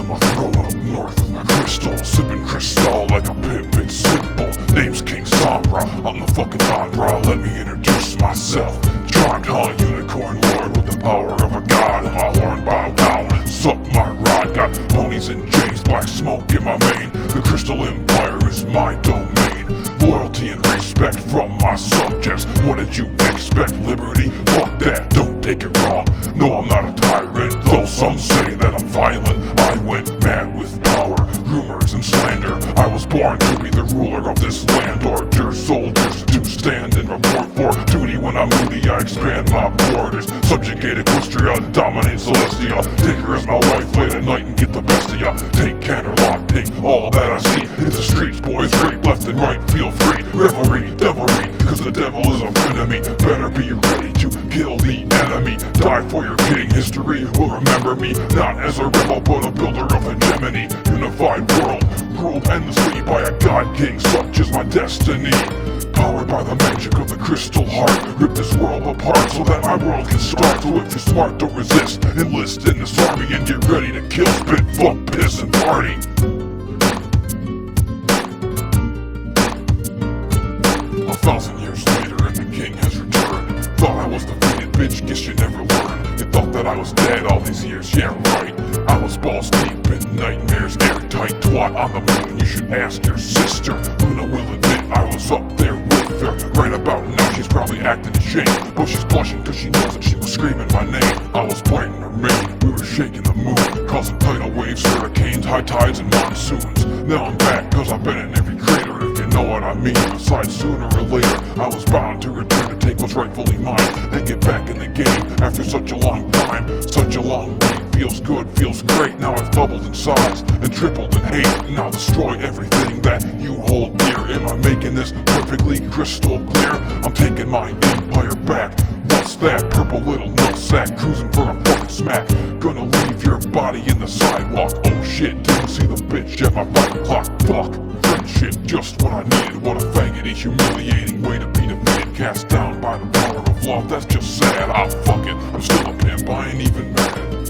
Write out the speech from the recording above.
on my throne up north with my crystal, sipping crystal like a pimp, it's simple. Name's King Sombra, I'm the fucking Tundra. Let me introduce myself. Charmed High Unicorn Lord with the power of a god, and my horn bow down and suck my rod. Got ponies and chains, black smoke in my vein. The Crystal Empire is my domain. Loyalty and respect from my subjects. What did you expect? Liberty? Fuck that, don't take it wrong. No, I'm not a tyrant, though some say that I'm violent. I went mad with power, rumors and slander. I was born to be the ruler of this land. Orders, soldiers to stand and report for duty. When I'm moody, I expand my borders. Subjugate Equestria, dominate Celestia. Take her as my wife late at night and get the best of ya. Take Canterlot, take all that I see. Hit the streets, boys, rape left and right, feel free. Revelry, devilry, cause the devil is a friend of me. Better be ready to kill the enemy. Die for your king, history will remember me. Not as a rebel, but a builder of hegemony. Unified world, ruled endlessly by a god king, such is my destiny. Powered by the magic of the crystal heart, rip this world apart so that my world can start. So if you're smart, don't resist, enlist in this army and get ready to kill, spit, fuck, piss, and party. 1,000 years later and the king has returned. Thought I was defeated, bitch, guess you never learned. You thought that I was dead all these years, yeah right. I was balls deep in nightmares, airtight twat on the moon. You should ask your sister. Luna will admit I was up there with her. Right about now she's probably acting ashamed, but she's blushing cause she knows that she was screaming my name. I was biting her mane, we were shaking the moon, causing tidal waves, hurricanes, high tides, and monsoons. Now I'm back cause I've been in every crater, if you know what I mean. Besides, sooner or later I was bound to return to take what's rightfully mine and get back in the game after such a long time. Such a long wait, feels good, feels great. Now I've doubled in size and tripled in hate. Now destroy everything that you hold dear. Am I making this perfectly crystal clear? I'm taking my empire back. What's that? Purple little nutsack cruising for a fucking smack. Gonna leave your body in the sidewalk. Oh shit, didn't see the bitch at my bike clock. Fuck, friendship, just what I needed. What a faggoty, humiliating way to be defeated. Cast down by the power of love, that's just sad. Ah fuck it, I'm still a pimp, I ain't even mad.